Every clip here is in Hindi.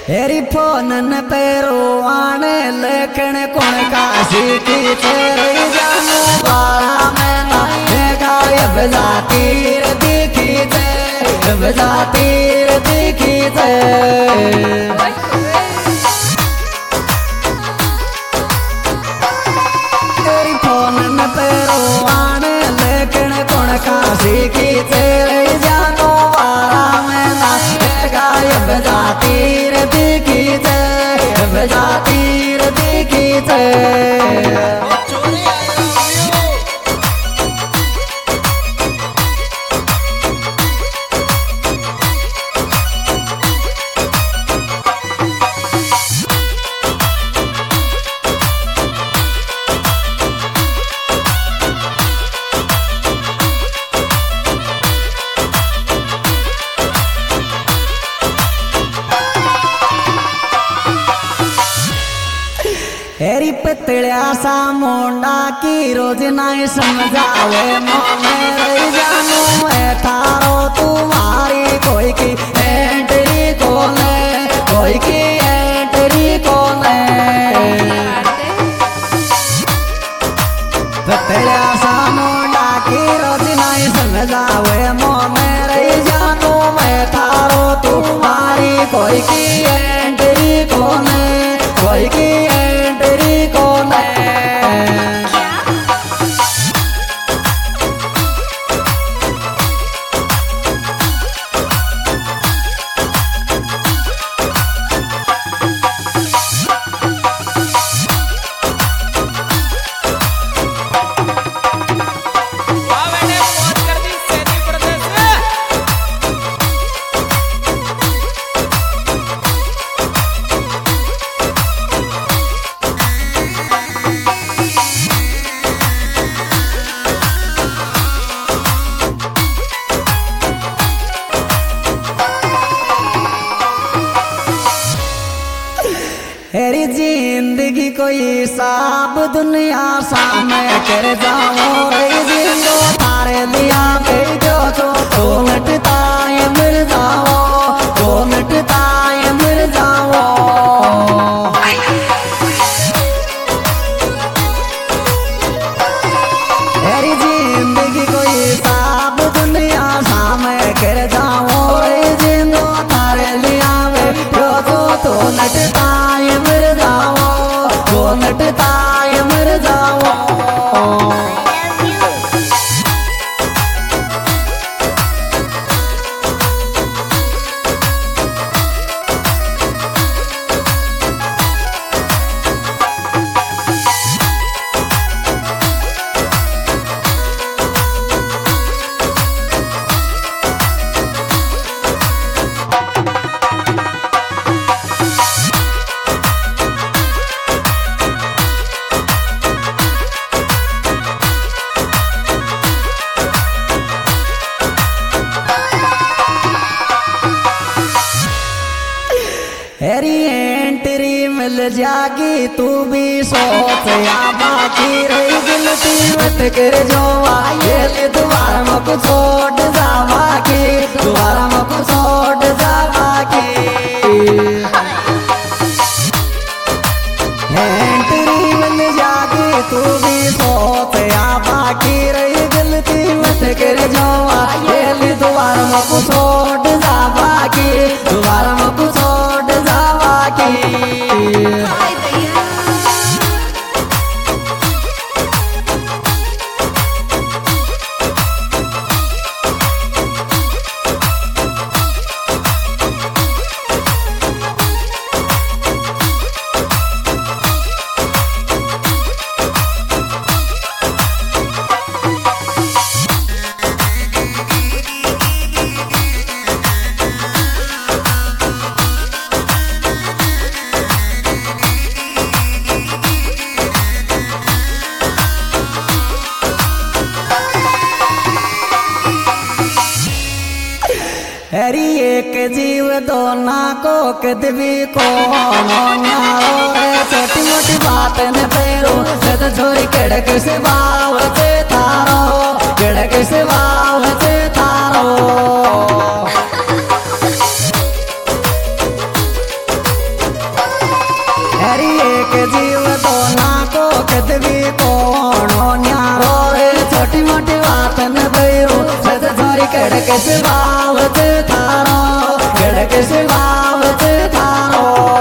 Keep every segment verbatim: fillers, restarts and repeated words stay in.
हेरी फोन न पेरो आने लेखन कौन काशी की तेरे जानू बारा में ना देखा ये बजातीर दिखी ते बजातीर दिखी ते हेरी फोन न पेरो आने लेखन कौन काशी की तेरे जानू बारा में ना देखा ये बजातीर बजातीर दिखी थे हेरी पतलिया सा मोंडा की रोज नहीं समझावे मेरे जानू मैं थारो तुम्हारी कोई की एंट्री कोने कोई की एंट्री कोने पतलिया सा मोंडा की रोज नहीं समझावे मेरे जानू मैं थारो तुम्हारी कोई की एंट्री कोने कोई की हेरी जिंदगी कोई साब दुनिया सामने कर जाओ जिंदो तारे दिया भेजो तो तो मिटता है मिल जाओ तो मिटता है मिल जाओ हेरी जिंदगी कोई साब दुनिया सामने कर जाओ जिंदो तारे दिया भेजो तो तो मिटता नटता है मर जाओ हेरी एंट्री मिल जागी तू भी सोच या बाकी रही गिनती मत कर जो आये दोबारा मक छोड़ जावा की दोबारा मक छोड़ जावा की एंट्री मिल जागी तू भी सोच या बाकी रही गिनती मत कर जो आये दोबारा मक छोड़ जावा की दोबारा मक छोड़ जावा की हरी एक जीव दो ना को कदवी को छोटी मोटी बात न पेरो तो छोरी कड़क से बाव से थारो कड़क से बाव से थारो हरी एक जीव तो ना को कदवी कोनो न्यारो रे छोटी मोटी बात न भइयो सत छोरी कड़क से बावत थारो कड़क से बावत थारो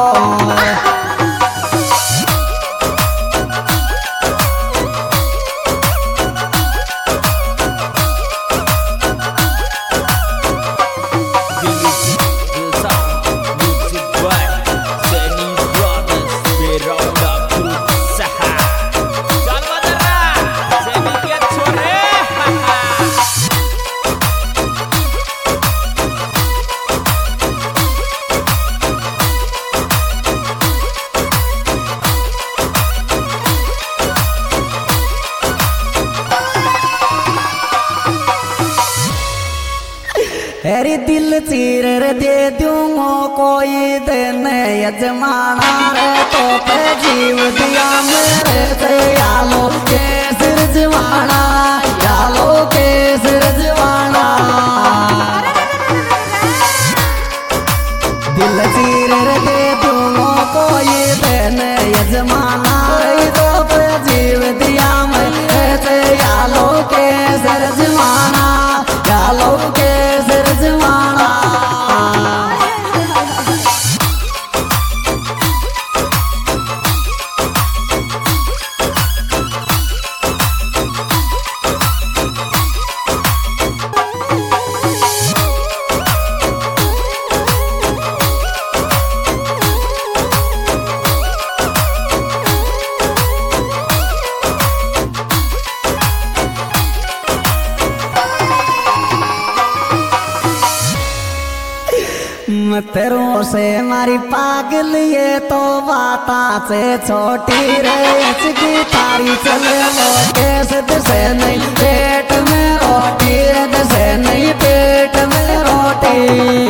अरे दिल चीर दे दूंगो कोई दिन यजमाना रे तो पे जीव दिया मेरे से यालो के सिर जवाना यालो के सिर जवाना दिल चीर दे दूंगो कोई दिन यजमाना रे तो पे जीव दिया मेरे से यालो के सिर जवाना यालो के जवाना तेरों से मारी पागल ये तो बाता से छोटी रे इसकी थारी चले वो कैसे दसे नहीं पेट में रोटी दसे नहीं पेट में रोटी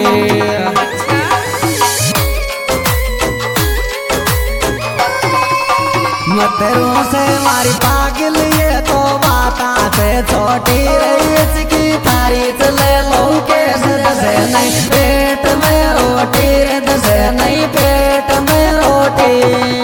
तेरों से मारी पागल ये तो बाता से छोटी रे इसकी थारी चले लो कैसे दसे नहीं पेट में रोटी दसे नहीं पेट में रोटी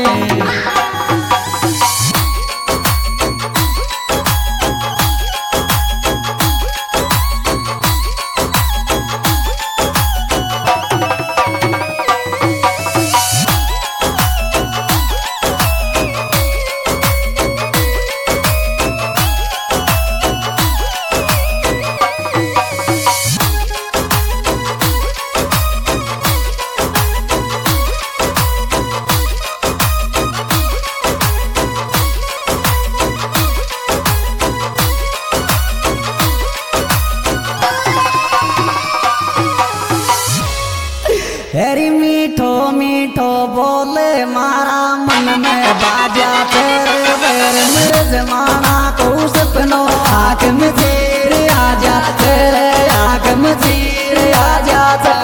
हरी मीठो मीठो बोले मारा मन में बाजा तेरे बैर मेरे जमाना को सपनों आँख में चीर आजा तेरे आँख में चीर आजा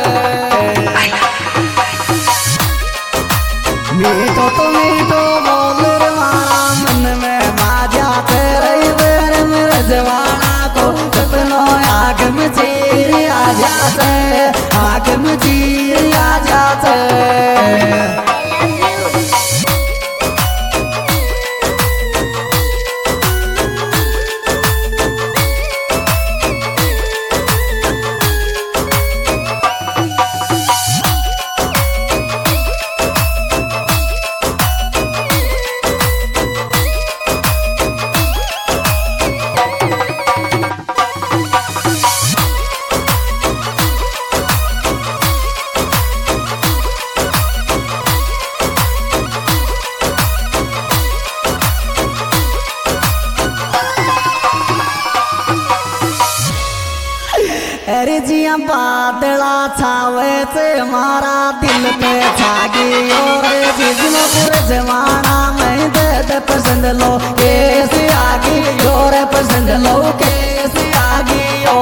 मीठो तो मीठो बोले मारा मन में बाजा तेरे बैर मेरे जमाना को सपनों आँख में चीर आजा आँख में चीर आजा अरे जिया बादला छावे से हमारा दिल पे छागी और जिसनो पूरे जमाना में दे दे पसंद लो कैसे आगी और पसंद लो कैसे आगी ओ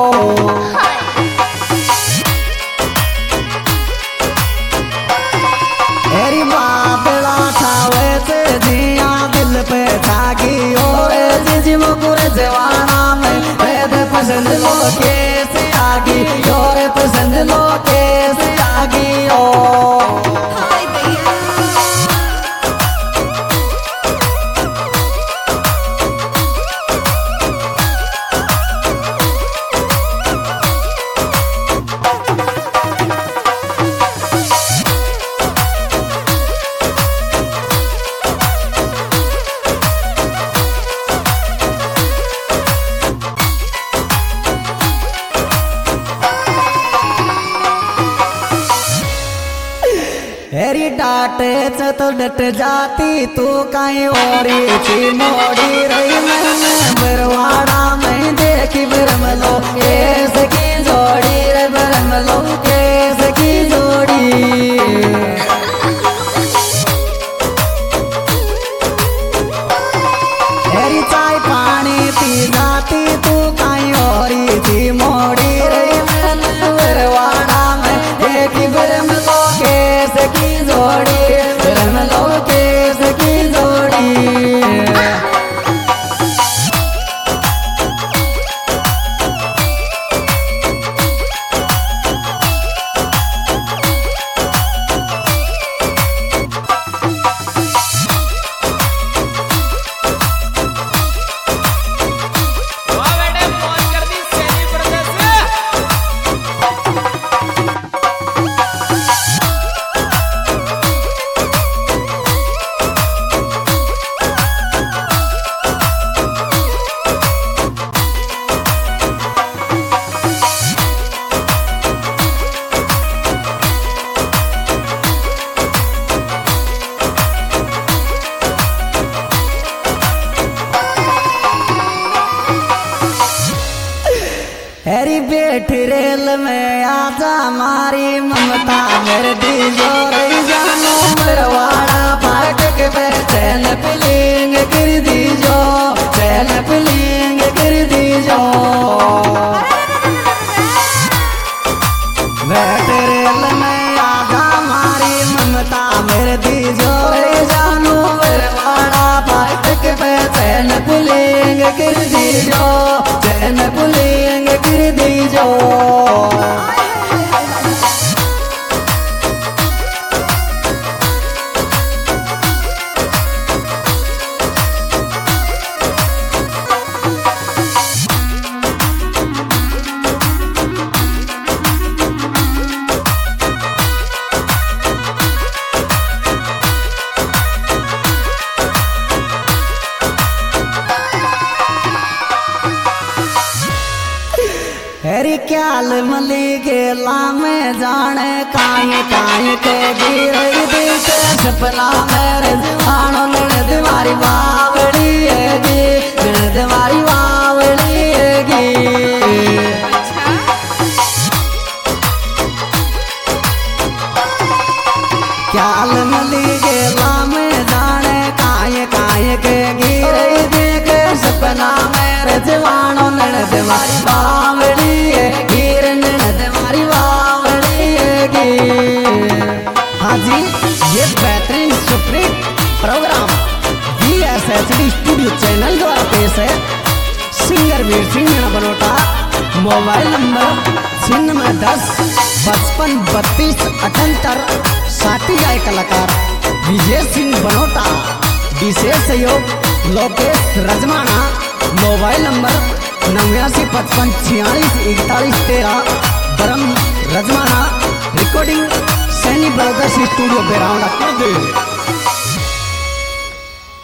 अरे बादला छावे से जिया दिल पे छागी और जिसनो पूरे जमाना में दे दे पसंद लो कैसे आगी और पसंद लो कैसे आगी ओ हाय भैया हेरी डाटे च तो डट जाती तू कहीं और थी मोड़ी रही मैंने बरवाड़ा में देखी बरमलो केस की जोड़ी रे बरमलो केस की जोड़ी। हेरी चाय पानी पी जाती तू कहीं और थी मोड़ी रही मैंने बरवाड़ा में देखी बरमलो केस की जोड़ी बरमलो केस की जोड़ी। हेरी बैठ रेल में आजा मारी ममता मेरे दीजो रही जानो मरवाड़ा फाटक पे चैन पुलिंग कर दीजो चैन पुलिंग कर दीजो। बैठ रेल में आजा मारी ममता मेरे दीजो रही जानो मरवाड़ा फाटक पे चैन पुलिंग कर दीजो चैन पुलिंग कर दीजो। हेरी क्याल मली गेला में जाने काये काये के गिर दिल सपना मेरे आनो ननद मारी बावड़ी हैगी ननद मारी बावड़ी हैगी। क्याल मली गेला में जाने काये काये के गिर दिल सपना मेरे जवानो ननद मारी बावड़ी हाँ जी, ये बेहतरीन superhit program B S H D studio channel द्वारा पेश है। Singer Veer Singh Banota, mobile number छिन्नवे दस पचपन बत्तीस अठहत्तर, साथी गाय कलाकार विजय सिंह बनोटा, विशेष सहयोग लोकेश रजमाना, मोबाइल नंबर नवासी पचपन छियालीस इकतालीस तेरह, बरम रजमाना, रिकॉर्डिंग सैनी ब्रदर्स स्टूडियो बेरावड़ा।